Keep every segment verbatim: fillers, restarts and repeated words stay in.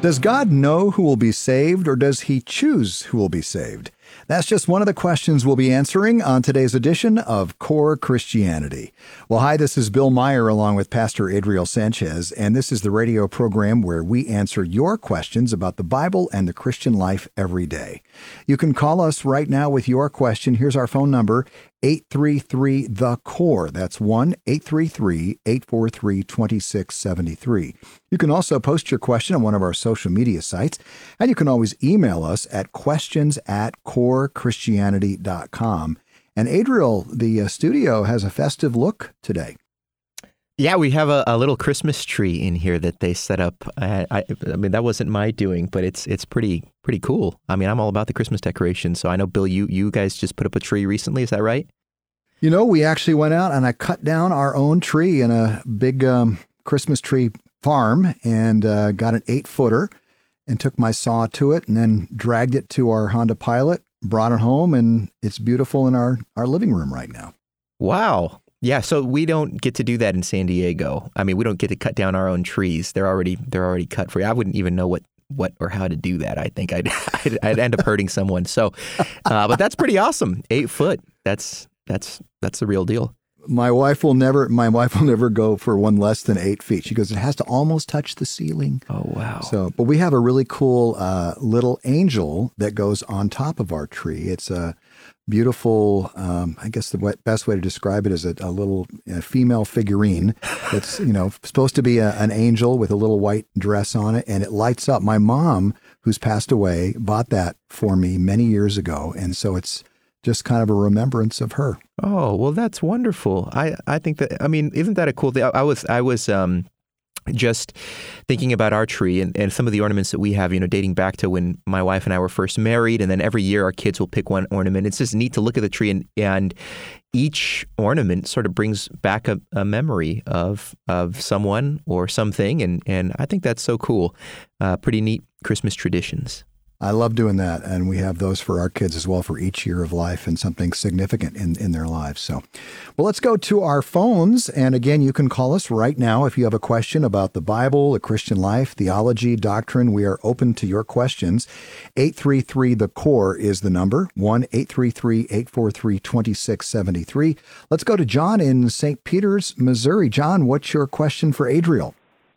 Does God know who will be saved, or does he choose who will be saved? That's just one of the questions we'll be answering on today's edition of Core Christianity. Well, hi, this is Bill Meyer along with Pastor Adriel Sanchez, and this is the radio program where we answer your questions about the Bible and the Christian life every day. You can call us right now with your question. Here's our phone number, eight three three, the C O R E. That's one eight three three, eight four three, two six seven three. You can also post your question on one of our social media sites, and you can always email us at questions at core christianity dot com. And Adriel, the uh, studio has a festive look today. Yeah, we have a, a little Christmas tree in here that they set up. I, I, I mean, that wasn't my doing, but it's it's pretty pretty cool. I mean, I'm all about the Christmas decorations. So I know, Bill, you you guys just put up a tree recently. Is that right? You know, we actually went out and I cut down our own tree in a big um, Christmas tree farm and uh, got an eight footer and took my saw to it and then dragged it to our Honda Pilot, brought it home, and it's beautiful in our, our living room right now. Wow. Yeah, so we don't get to do that in San Diego. I mean, we don't get to cut down our own trees. They're already they're already cut for you. I wouldn't even know what, what or how to do that. I think I'd I'd, I'd end up hurting someone. So, uh, but that's pretty awesome. Eight foot. That's that's that's the real deal. My wife will never. My wife will never go for one less than eight feet. She goes, it has to almost touch the ceiling. Oh wow! So, but we have a really cool uh, little angel that goes on top of our tree. It's a beautiful. Um, I guess the best way to describe it is a, a little a female figurine that's you know supposed to be a, an angel with a little white dress on it, and it lights up. My mom, who's passed away, bought that for me many years ago, and so it's just kind of a remembrance of her. Oh, well, that's wonderful. I, I think that, I mean, isn't that a cool thing? I, I was, I was, um, just thinking about our tree and, and some of the ornaments that we have, you know, dating back to when my wife and I were first married. And then every year our kids will pick one ornament. It's just neat to look at the tree and, and each ornament sort of brings back a, a memory of, of someone or something. And, and I think that's so cool. Uh, pretty neat Christmas traditions. I love doing that, and we have those for our kids as well for each year of life and something significant in, in their lives. So, well, let's go to our phones, and again, you can call us right now if you have a question about the Bible, the Christian life, theology, doctrine. We are open to your questions. eight three three, the C O R E is the number, one eight three three, eight four three, two six seven three. Let's go to John in Saint Peters, Missouri. John, what's your question for Adriel?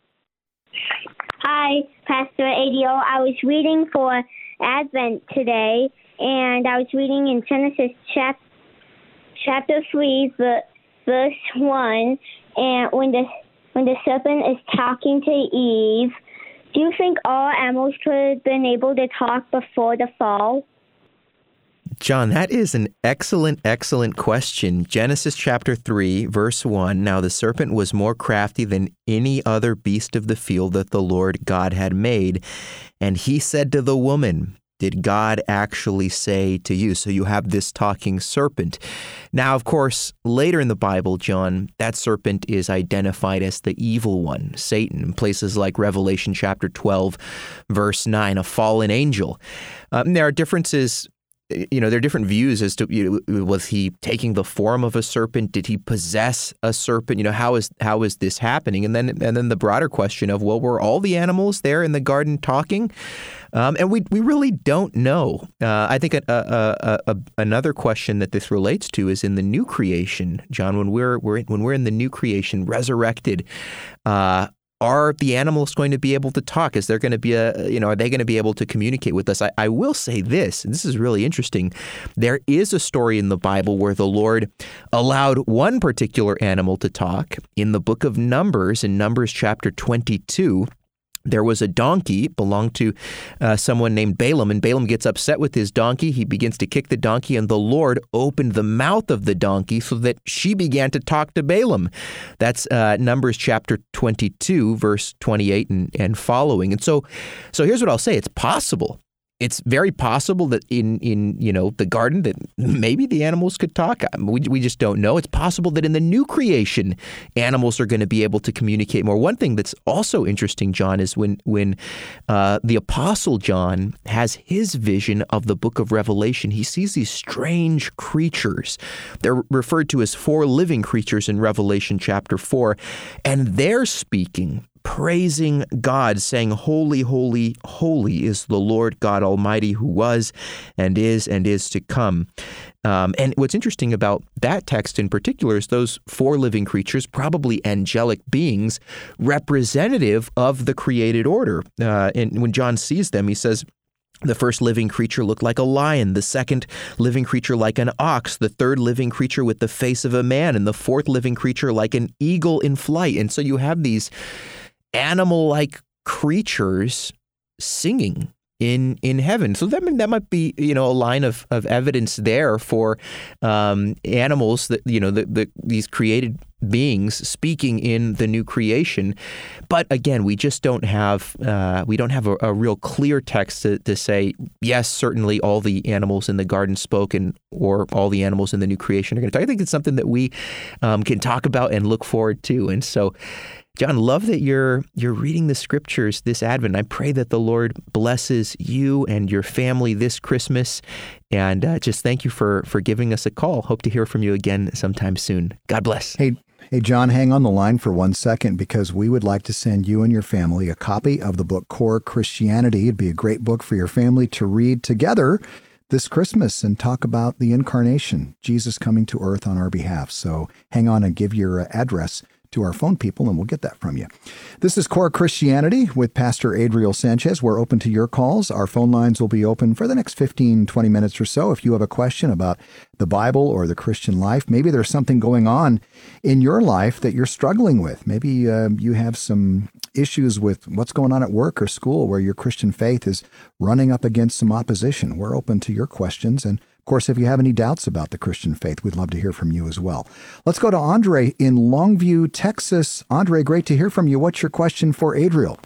Hi, Pastor Adriel. I was reading for Advent today, and I was reading in Genesis chap- chapter three, verse one, and when the when the serpent is talking to Eve, do you think all animals could have been able to talk before the fall? John, that is an excellent, excellent question. Genesis chapter three, verse one. Now the serpent was more crafty than any other beast of the field that the Lord God had made. And he said to the woman, did God actually say to you? So you have this talking serpent. Now, of course, later in the Bible, John, that serpent is identified as the evil one, Satan, in places like Revelation chapter twelve, verse nine, a fallen angel. Um, there are differences. You know, there are different views as to, you know, was he taking the form of a serpent? Did he possess a serpent? You know, how is how is this happening? And then and then the broader question of, well, were all the animals there in the garden talking? Um, and we we really don't know. Uh, I think a, a, a, a, another question that this relates to is in the new creation, John. When we're we're when we're in the new creation, resurrected. Uh, Are the animals going to be able to talk? Is there going to be a, you know, are they going to be able to communicate with us? I, I will say this, and this is really interesting. There is a story in the Bible where the Lord allowed one particular animal to talk. In the book of Numbers, in Numbers chapter twenty-two, there was a donkey, belonged to uh, someone named Balaam, and Balaam gets upset with his donkey. He begins to kick the donkey, and the Lord opened the mouth of the donkey so that she began to talk to Balaam. That's uh, Numbers chapter twenty-two, verse twenty-eight and, and following. And so, so here's what I'll say. It's possible. It's very possible that in, in you know the garden that maybe the animals could talk. We we just don't know. It's possible that in the new creation, animals are going to be able to communicate more. One thing that's also interesting, John, is when when uh, the Apostle John has his vision of the book of Revelation, he sees these strange creatures. They're referred to as four living creatures in Revelation chapter four, and they're speaking. praising God, saying, "Holy, holy, holy is the Lord God Almighty, who was and is and is to come." Um, and what's interesting about that text in particular is those four living creatures, probably angelic beings, representative of the created order. Uh, and when John sees them, he says, the first living creature looked like a lion, the second living creature like an ox, the third living creature with the face of a man, and the fourth living creature like an eagle in flight. And so you have these animal-like creatures singing in in heaven. So that that might be, you know, a line of, of evidence there for um, animals that, you know, the, the, these created beings speaking in the new creation. But again, we just don't have uh, we don't have a, a real clear text to, to say, yes, certainly all the animals in the garden spoke, and or all the animals in the new creation are going to talk. I think it's something that we um, can talk about and look forward to. And so, John, love that you're you're reading the scriptures this Advent. I pray that the Lord blesses you and your family this Christmas. And uh, just thank you for for giving us a call. Hope to hear from you again sometime soon. God bless. Hey, hey, John, hang on the line for one second, because we would like to send you and your family a copy of the book Core Christianity. It'd be a great book for your family to read together this Christmas and talk about the incarnation, Jesus coming to earth on our behalf. So hang on and give your address to our phone people, and we'll get that from you. This is Core Christianity with Pastor Adriel Sanchez. We're open to your calls. Our phone lines will be open for the next fifteen, twenty minutes or so. If you have a question about the Bible or the Christian life, maybe there's something going on in your life that you're struggling with. Maybe uh, you have some issues with what's going on at work or school where your Christian faith is running up against some opposition. We're open to your questions. And of course, if you have any doubts about the Christian faith, we'd love to hear from you as well. Let's go to Andre in Longview, Texas. Andre, great to hear from you. What's your question for Adriel?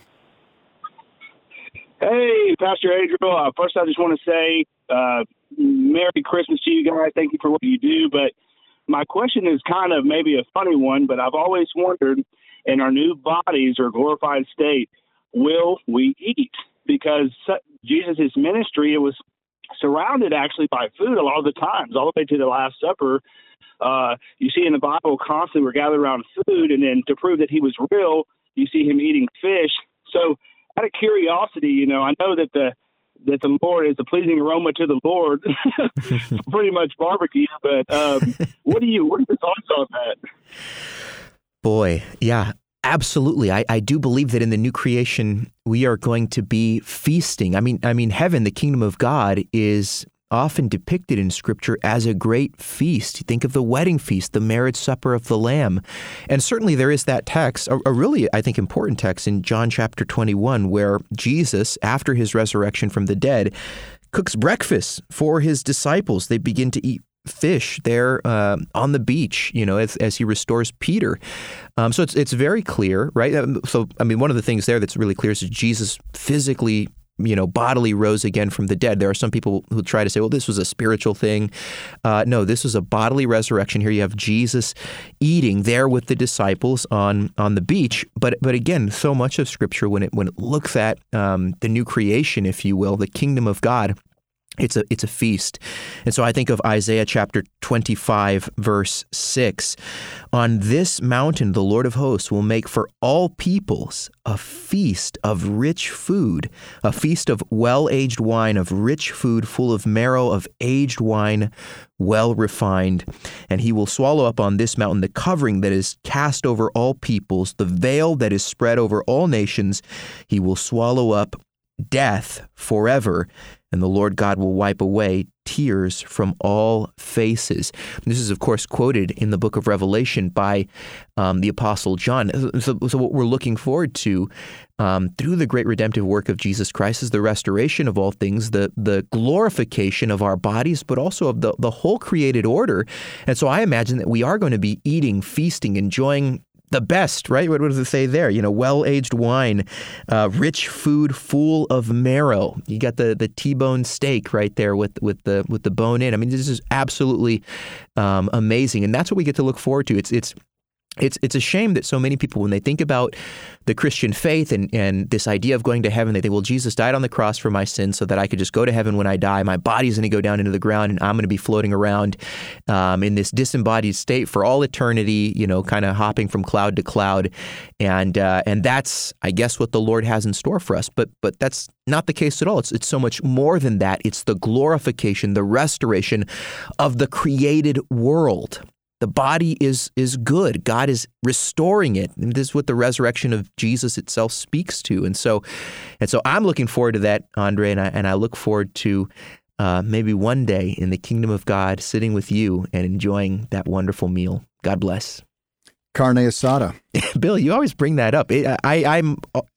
Hey, Pastor Adriel. Uh, first, I just want to say uh, Merry Christmas to you guys. Thank you for what you do. But my question is kind of maybe a funny one, but I've always wondered, in our new bodies or glorified state, will we eat? Because Jesus' ministry, it was surrounded actually by food a lot of the times, all the way to the Last Supper. Uh, you see in the Bible constantly we're gathered around food, and then to prove that he was real, you see him eating fish. So out of curiosity, you know, I know that the that the Lord is a pleasing aroma to the Lord, pretty much barbecue, but um, what do you, what are your thoughts on that? Boy, yeah. Absolutely. I, I do believe that in the new creation, we are going to be feasting. I mean, I mean, heaven, the kingdom of God, is often depicted in Scripture as a great feast. Think of the wedding feast, the marriage supper of the Lamb. And certainly there is that text, a, a really, I think, important text in John chapter twenty-one, where Jesus, after his resurrection from the dead, cooks breakfast for his disciples. They begin to eat fish there uh, on the beach, you know, as, as he restores Peter. Um, so it's it's very clear, right? So, I mean, one of the things there that's really clear is that Jesus physically, you know, bodily rose again from the dead. There are some people who try to say, well, this was a spiritual thing. Uh, no, this was a bodily resurrection. Here you have Jesus eating there with the disciples on on the beach. But but again, so much of Scripture, when it when it looks at um, the new creation, if you will, the kingdom of God, It's a it's a feast. And so I think of Isaiah chapter twenty-five, verse six. On this mountain, the Lord of hosts will make for all peoples a feast of rich food, a feast of well-aged wine, of rich food full of marrow, of aged wine, well refined. And he will swallow up on this mountain the covering that is cast over all peoples, the veil that is spread over all nations. He will swallow up death forever, and the Lord God will wipe away tears from all faces. This is, of course, quoted in the book of Revelation by um, the Apostle John. So, so what we're looking forward to um, through the great redemptive work of Jesus Christ is the restoration of all things, the the glorification of our bodies, but also of the, the whole created order. And so I imagine that we are going to be eating, feasting, enjoying the best, right? What, what does it say there? You know, well-aged wine, uh, rich food full of marrow. You got the the T-bone steak right there with with the with the bone in. I mean, this is absolutely um, amazing, and that's what we get to look forward to. It's it's It's it's a shame that so many people, when they think about the Christian faith and, and this idea of going to heaven, they think, well, Jesus died on the cross for my sins so that I could just go to heaven when I die. My body's going to go down into the ground and I'm going to be floating around um, in this disembodied state for all eternity, you know, kind of hopping from cloud to cloud. And uh, and that's, I guess, what the Lord has in store for us. But but that's not the case at all. It's, it's so much more than that. It's the glorification, the restoration of the created world. The body is is good. God is restoring it. And this is what the resurrection of Jesus itself speaks to. And so, and so I'm looking forward to that, Andre, and I and I look forward to uh, maybe one day in the kingdom of God, sitting with you and enjoying that wonderful meal. God bless. Carne asada. Bill, you always bring that up. It, I, I'm.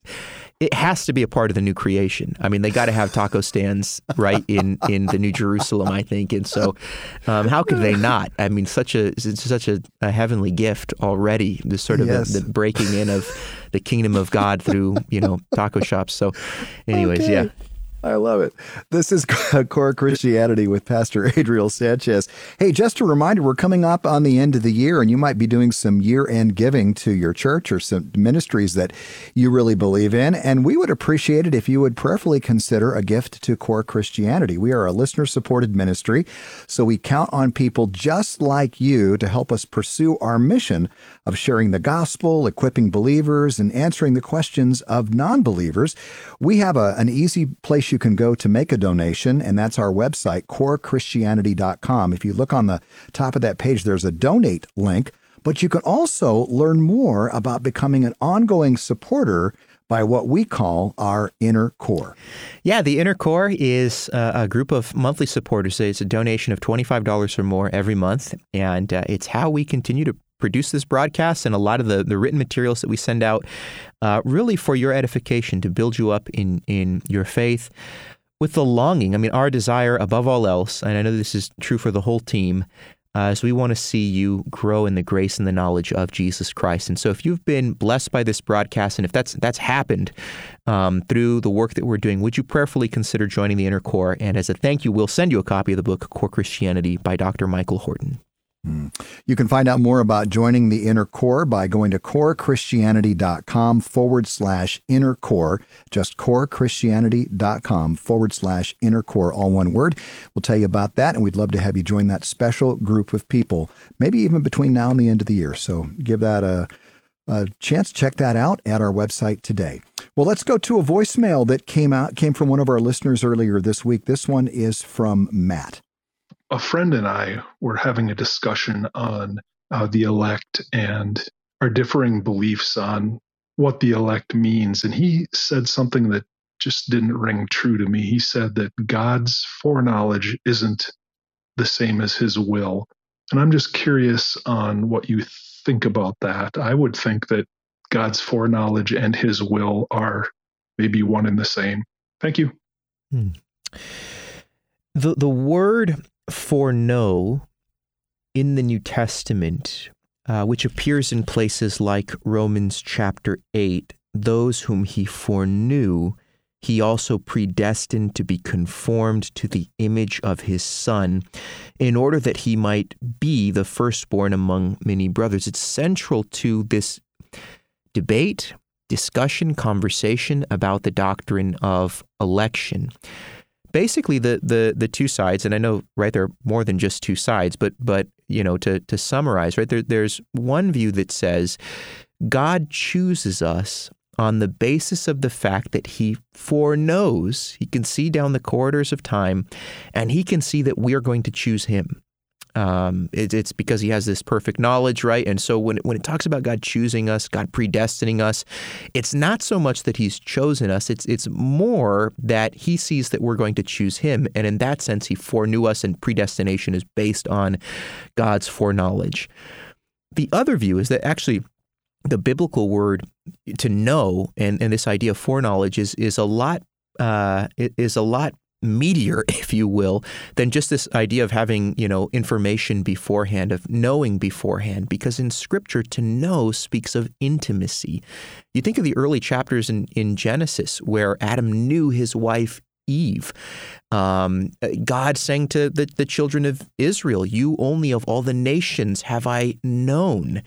It has to be a part of the new creation. I mean, they got to have taco stands, right, in, in the New Jerusalem, I think. And so um, how could they not? I mean, such a it's such a, a heavenly gift already, the sort of yes. the, the breaking in of the kingdom of God through, you know, taco shops. So anyways, okay. yeah. I love it. This is Core Christianity with Pastor Adriel Sanchez. Hey, just a reminder, we're coming up on the end of the year, and you might be doing some year-end giving to your church or some ministries that you really believe in, and we would appreciate it if you would prayerfully consider a gift to Core Christianity. We are a listener-supported ministry, so we count on people just like you to help us pursue our mission of sharing the gospel, equipping believers, and answering the questions of non-believers. We have a, an easy place you can go to make a donation, and that's our website, core christianity dot com. If you look on the top of that page, there's a donate link, but you can also learn more about becoming an ongoing supporter by what we call our Inner Core. Yeah, the Inner Core is uh, a group of monthly supporters. It's a donation of twenty-five dollars or more every month, and uh, it's how we continue to produce this broadcast and a lot of the, the written materials that we send out, uh, really for your edification, to build you up in, in your faith with the longing. I mean, our desire above all else, and I know this is true for the whole team, uh, is we want to see you grow in the grace and the knowledge of Jesus Christ. And so if you've been blessed by this broadcast, and if that's that's happened um, through the work that we're doing, would you prayerfully consider joining the Inner Core? And as a thank you, we'll send you a copy of the book, Core Christianity by Doctor Michael Horton. You can find out more about joining the Inner Core by going to core christianity dot com forward slash inner core, just core christianity dot com forward slash inner core, all one word. We'll tell you about that, and we'd love to have you join that special group of people, maybe even between now and the end of the year. So give that a, a chance. Check that out at our website today. Well, let's go to a voicemail that came out, came from one of our listeners earlier this week. This one is from Matt. A friend and I were having a discussion on uh, the elect and our differing beliefs on what the elect means. And he said something that just didn't ring true to me. He said that God's foreknowledge isn't the same as his will. And I'm just curious on what you think about that. I would think that God's foreknowledge and his will are maybe one and the same. Thank you. Hmm. The the word foreknow in the New Testament, uh, which appears in places like Romans chapter eight, those whom he foreknew, he also predestined to be conformed to the image of his Son, in order that he might be the firstborn among many brothers. It's central to this debate, discussion, conversation about the doctrine of election. Basically, the the the two sides, and I know, right, there are more than just two sides, but but you know, to to summarize, right, there, there's one view that says God chooses us on the basis of the fact that he foreknows, he can see down the corridors of time, and he can see that we are going to choose him. Um, it, it's because he has this perfect knowledge, right? And so when, when it talks about God choosing us, God predestining us, it's not so much that he's chosen us, it's it's more that he sees that we're going to choose him. And in that sense, he foreknew us, and predestination is based on God's foreknowledge. The other view is that actually the biblical word to know and, and this idea of foreknowledge is is a lot uh, is a lot meatier, if you will, than just this idea of having, you know, information beforehand, of knowing beforehand, because in Scripture, to know speaks of intimacy. You think of the early chapters in, in Genesis where Adam knew his wife Eve. Um, God saying to the, the children of Israel, you only of all the nations have I known.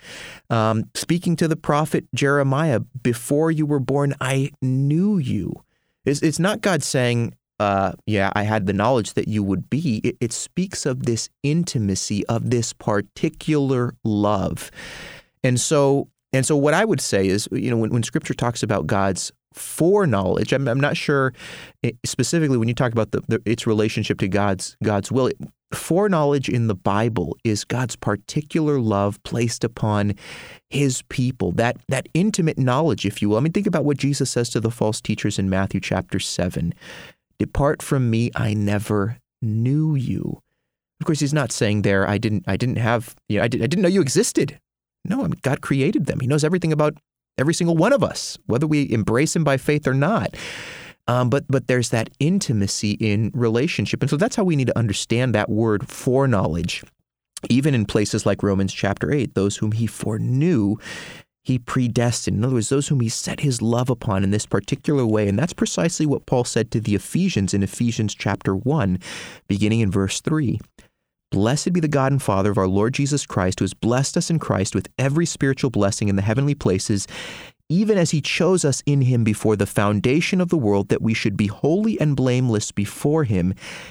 Um, speaking to the prophet Jeremiah, before you were born, I knew you. It's, it's not God saying, uh, yeah, I had the knowledge that you would be. It, it speaks of this intimacy, of this particular love. And so, and so what I would say is, you know, when, when Scripture talks about God's foreknowledge, I'm, I'm not sure specifically when you talk about the, the, its relationship to God's God's will. It, foreknowledge in the Bible is God's particular love placed upon His people, that that intimate knowledge, if you will. I mean, think about what Jesus says to the false teachers in Matthew chapter seven. Depart from me, I never knew you. Of course, He's not saying there, I didn't I didn't have, you know, I, did, I didn't know you existed. No, I mean, God created them. He knows everything about every single one of us, whether we embrace Him by faith or not. Um, but but there's that intimacy in relationship. And so that's how we need to understand that word foreknowledge. Even in places like Romans chapter eight, those whom He foreknew, He predestined. In other words, those whom He set His love upon in this particular way. And that's precisely what Paul said to the Ephesians in Ephesians chapter one, beginning in verse three. Blessed be the God and Father of our Lord Jesus Christ, who has blessed us in Christ with every spiritual blessing in the heavenly places, even as He chose us in Him before the foundation of the world, that we should be holy and blameless before Him.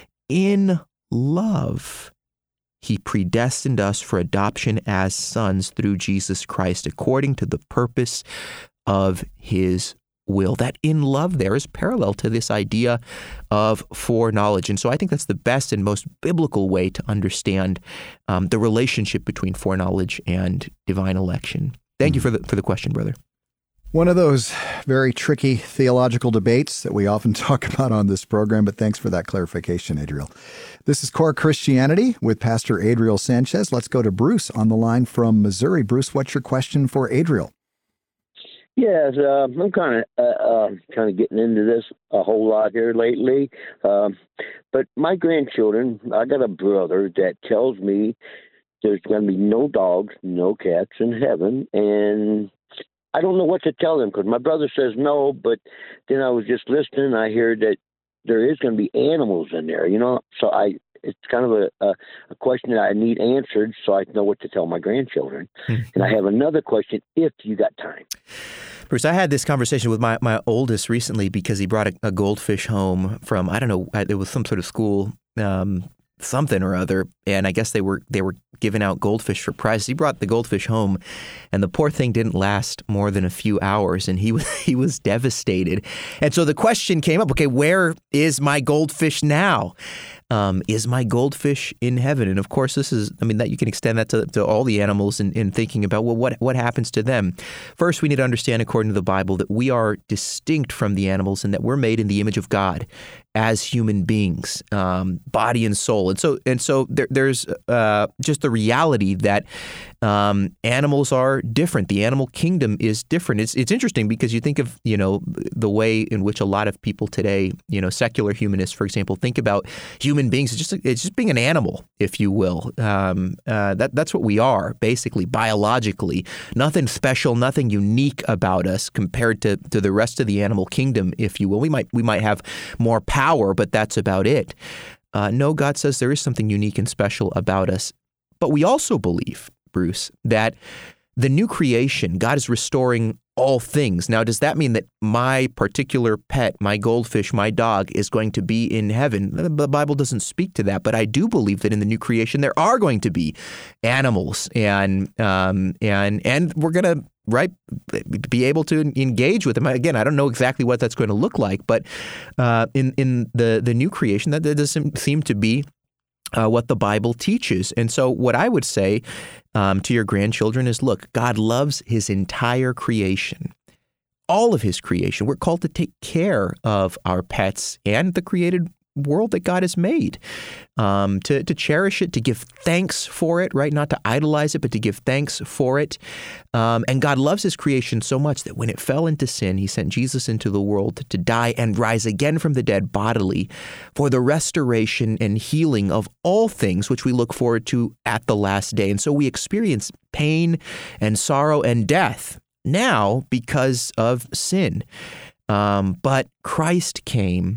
In love, He predestined us for adoption as sons through Jesus Christ, according to the purpose of His will. That in love there is parallel to this idea of foreknowledge. And so I think that's the best and most biblical way to understand um, the relationship between foreknowledge and divine election. Thank mm-hmm. you for the for the question, brother. One of those very tricky theological debates that we often talk about on this program, but thanks for that clarification, Adriel. This is Core Christianity with Pastor Adriel Sanchez. Let's go to Bruce on the line from Missouri. Bruce, what's your question for Adriel? Yes, uh, I'm kind of uh, uh, kind of getting into this a whole lot here lately. Um, but my grandchildren, I got a brother that tells me there's going to be no dogs, no cats in heaven, and I don't know what to tell them because my brother says no, but then I was just listening. I hear that there is going to be animals in there, you know. So I, it's kind of a, a, a question that I need answered so I know what to tell my grandchildren. Mm-hmm. And I have another question if you got time. Bruce, I had this conversation with my, my oldest recently because he brought a, a goldfish home from, I don't know, it was some sort of school, um, something or other, and I guess they were they were giving out goldfish for prizes. He brought the goldfish home, and the poor thing didn't last more than a few hours, and he was he was devastated. And so the question came up: okay, where is my goldfish now? Um, is my goldfish in heaven? And of course, this is, I mean, that you can extend that to, to all the animals in, in thinking about, well, what, what happens to them? First, we need to understand, according to the Bible, that we are distinct from the animals and that we're made in the image of God as human beings, um, body and soul. And so, and so there, there's uh, just the reality that um, animals are different. The animal kingdom is different. It's it's interesting because you think of, you know, the way in which a lot of people today, you know, secular humanists, for example, think about human beings. It's just it's just being an animal, if you will. Um, uh, that that's what we are, basically, biologically. Nothing special, nothing unique about us compared to to the rest of the animal kingdom, if you will. We might we might have more power, but that's about it. Uh, no, God says there is something unique and special about us. But we also believe, Bruce, that the new creation, God is restoring all things. Now, does that mean that my particular pet, my goldfish, my dog is going to be in heaven? The Bible doesn't speak to that, but I do believe that in the new creation there are going to be animals, and um, and and we're going to right be able to engage with them. Again, I don't know exactly what that's going to look like, but uh, in in the the new creation, that, that doesn't seem to be Uh, what the Bible teaches. And so what I would say um, to your grandchildren is, look, God loves His entire creation, all of His creation. We're called to take care of our pets and the created world that God has made, um, to, to cherish it, to give thanks for it, right? Not to idolize it, but to give thanks for it. Um, and God loves His creation so much that when it fell into sin, He sent Jesus into the world to die and rise again from the dead bodily for the restoration and healing of all things, which we look forward to at the last day. And so we experience pain and sorrow and death now because of sin. Um, but Christ came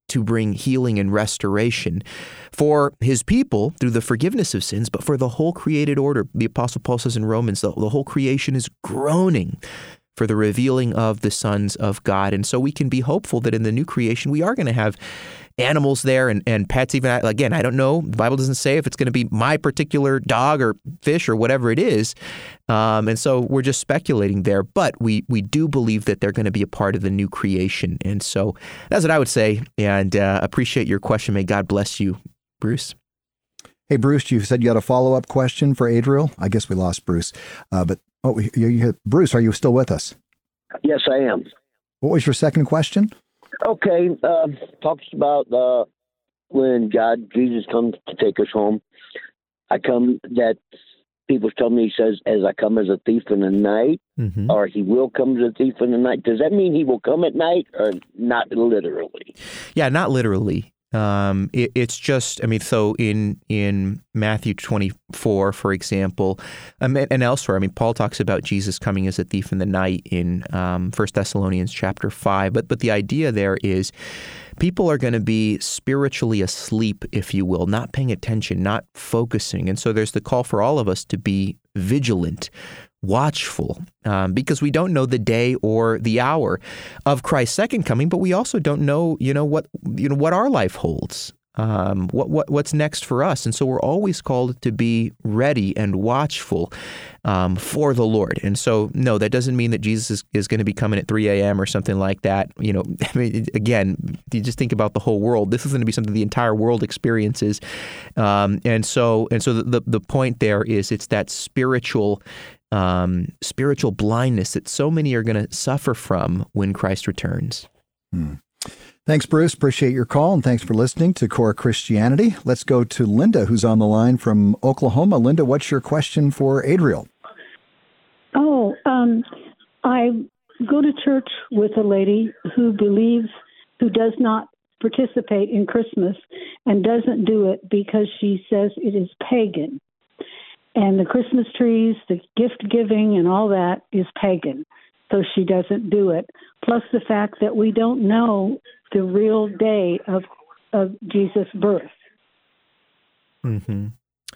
to bring healing and restoration for his people through the forgiveness of sins, but for the whole created order. The Apostle Paul says in Romans, the, the whole creation is groaning for the revealing of the sons of God. And so we can be hopeful that in the new creation, we are going to have animals there and, and pets. Even again, I don't know. The Bible doesn't say if it's going to be my particular dog or fish or whatever it is. Um, and so we're just speculating there. But we we do believe that they're going to be a part of the new creation. And so that's what I would say. And uh, appreciate your question. May God bless you, Bruce. Hey, Bruce, you said you had a follow-up question for Adriel. I guess we lost Bruce. Uh, but oh, you, you, Bruce, are you still with us? Yes, I am. What was your second question? Okay, uh, talks about uh, when God, Jesus comes to take us home. I come, that people tell me, he says, as I come as a thief in the night, mm-hmm. or he will come as a thief in the night. Does that mean he will come at night or not literally? Yeah, not literally. Um, it, it's just, I mean, so in in Matthew twenty-four, for example, um, and elsewhere, I mean, Paul talks about Jesus coming as a thief in the night in um, First Thessalonians chapter five. But but the idea there is people are going to be spiritually asleep, if you will, not paying attention, not focusing. And so there's the call for all of us to be vigilant, watchful, um, because we don't know the day or the hour of Christ's second coming, but we also don't know, you know, what you know what our life holds, um, what what what's next for us, and so we're always called to be ready and watchful um, for the Lord. And so, no, that doesn't mean that Jesus is, is going to be coming at three a.m. or something like that. You know, I mean, again, you just think about the whole world. This is going to be something the entire world experiences, um, and so and so the, the the point there is it's that spiritual. Um, spiritual blindness that so many are going to suffer from when Christ returns. Hmm. Thanks, Bruce. Appreciate your call, and thanks for listening to Core Christianity. Let's go to Linda, who's on the line from Oklahoma. Linda, what's your question for Adriel? Oh, um, I go to church with a lady who believes, who does not participate in Christmas and doesn't do it because she says it is pagan. And the Christmas trees, the gift giving and all that is pagan. So she doesn't do it. Plus the fact that we don't know the real day of of Jesus' birth. Mm-hmm.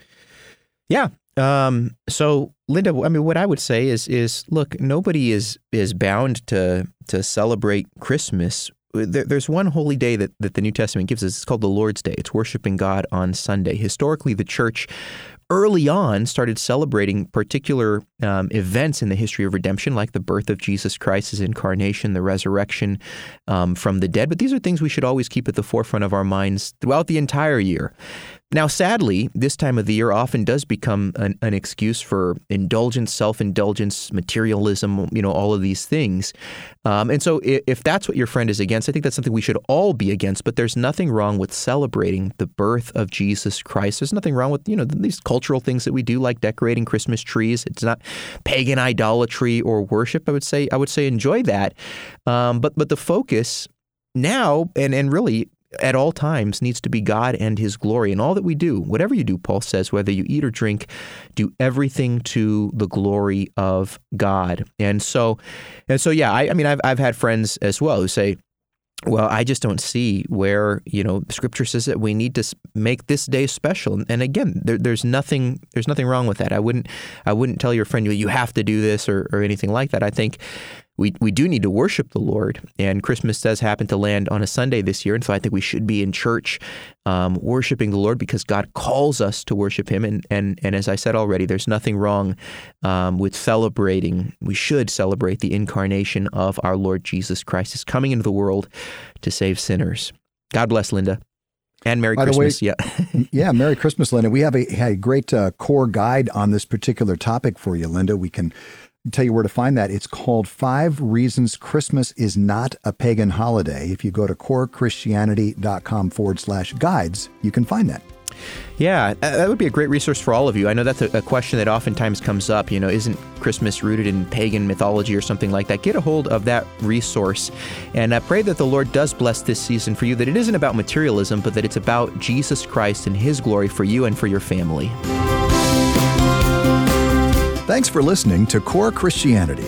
Yeah. Um, so, Linda, I mean, what I would say is, is look, nobody is is bound to to celebrate Christmas. There, there's one holy day that, that the New Testament gives us. It's called the Lord's Day. It's worshiping God on Sunday. Historically, the church early on started celebrating particular um, events in the history of redemption, like the birth of Jesus Christ, his incarnation, the resurrection um, from the dead. But these are things we should always keep at the forefront of our minds throughout the entire year. Now, sadly, this time of the year often does become an, an excuse for indulgence, self-indulgence, materialism, you know, all of these things. Um, and so if, if that's what your friend is against, I think that's something we should all be against. But there's nothing wrong with celebrating the birth of Jesus Christ. There's nothing wrong with, you know, these cultural things that we do, like decorating Christmas trees. It's not pagan idolatry or worship. I would say I would say enjoy that. Um, but but the focus now and and really at all times needs to be God and his glory. And all that we do, whatever you do, Paul says, whether you eat or drink, do everything to the glory of God. And so, and so, yeah, I, I mean, I've, I've had friends as well who say, well, I just don't see where, you know, Scripture says that we need to make this day special. And again, there, there's nothing, there's nothing wrong with that. I wouldn't, I wouldn't tell your friend, you have to do this or, or anything like that. I think we we do need to worship the Lord, and Christmas does happen to land on a Sunday this year, and so I think we should be in church um, worshiping the Lord because God calls us to worship Him. And and and as I said already, there's nothing wrong um, with celebrating. We should celebrate the incarnation of our Lord Jesus Christ, His coming into the world to save sinners. God bless, Linda. And Merry By Christmas. The way, yeah. yeah, Merry Christmas, Linda. We have a, a great uh, core guide on this particular topic for you, Linda. We can tell you where to find that. It's called Five Reasons Christmas is Not a Pagan Holiday. If you go to corechristianity.com forward slash guides, you can find that. Yeah, that would be a great resource for all of you. I know that's a, a question that oftentimes comes up. You know, isn't Christmas rooted in pagan mythology or something like that? Get a hold of that resource and uh, pray that the Lord does bless this season for you, that it isn't about materialism, but that it's about Jesus Christ and His glory for you and for your family. Thanks for listening to Core Christianity.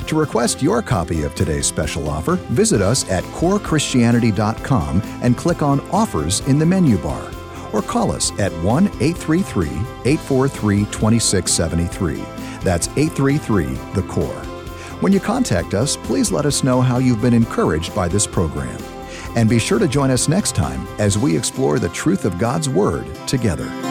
To request your copy of today's special offer, visit us at core christianity dot com and click on Offers in the menu bar. Or call us at one eight three three, eight four three, two six seven three. That's eight three three, the core. When you contact us, please let us know how you've been encouraged by this program. And be sure to join us next time as we explore the truth of God's Word together.